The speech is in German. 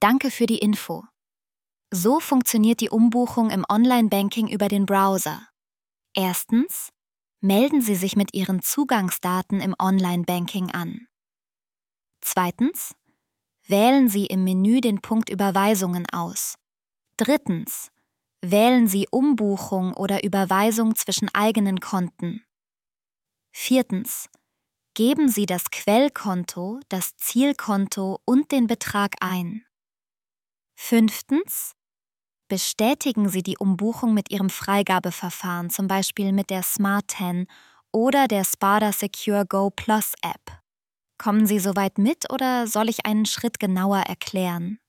Danke für die Info. So funktioniert die Umbuchung im Online-Banking über den Browser. Erstens, melden Sie sich mit Ihren Zugangsdaten im Online-Banking an. Zweitens, wählen Sie im Menü den Punkt Überweisungen aus. Drittens, wählen Sie Umbuchung oder Überweisung zwischen eigenen Konten. Viertens, geben Sie das Quellkonto, das Zielkonto und den Betrag ein. Fünftens, bestätigen Sie die Umbuchung mit Ihrem Freigabeverfahren, zum Beispiel mit der Smart 10 oder der Spada Secure Go Plus App. Kommen Sie soweit mit oder soll ich einen Schritt genauer erklären?